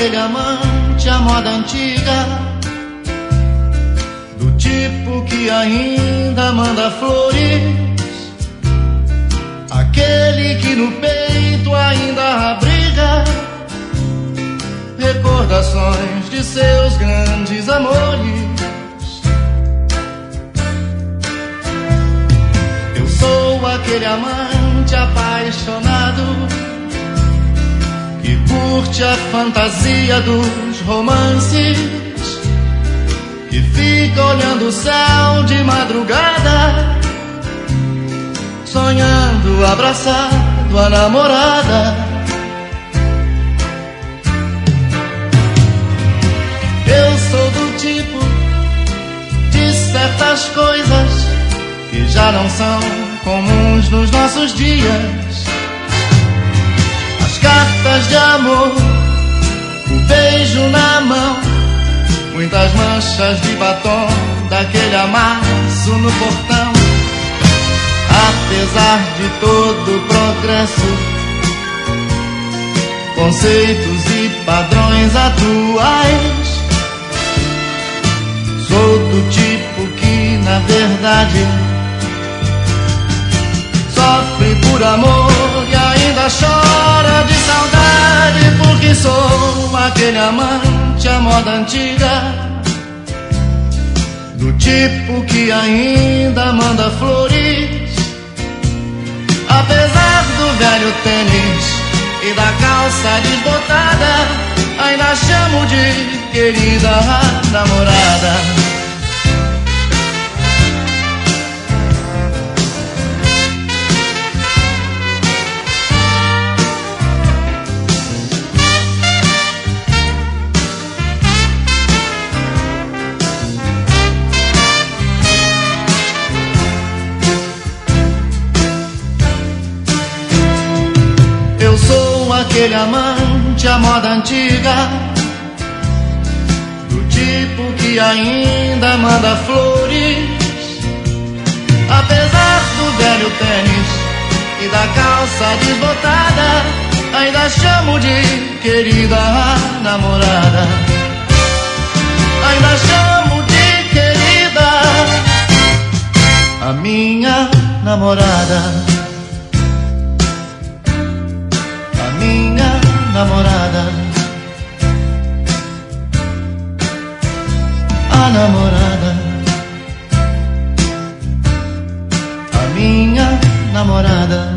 aquele amante à moda antiga, do tipo que ainda manda flores, aquele que no peito ainda abriga recordações de seus grandes amores. Eu sou aquele amante apaixonado que curte a fantasia dos romances, que fica olhando o céu de madrugada, sonhando abraçado a namorada. Eu sou do tipo de certas coisas que já não são comuns nos nossos dias. As cartas de amor, o beijo na mão, muitas manchas de batom daquele amasso no portão. Apesar de todo o progresso, conceitos e padrões atuais, sou do tipo que, na verdade, sofre por amor e ainda chora de saudade, porque sou aquele amante à moda antiga, do tipo que ainda manda flores, apesar do velho tênis e da calça desbotada, ainda chamo de querida namorada. Eu sou aquele amante à moda antiga, do tipo que ainda manda flores, apesar do velho tênis e da calça desbotada, ainda chamo de querida namorada. Ainda chamo de querida a minha namorada. Minha namorada, a namorada, a minha namorada.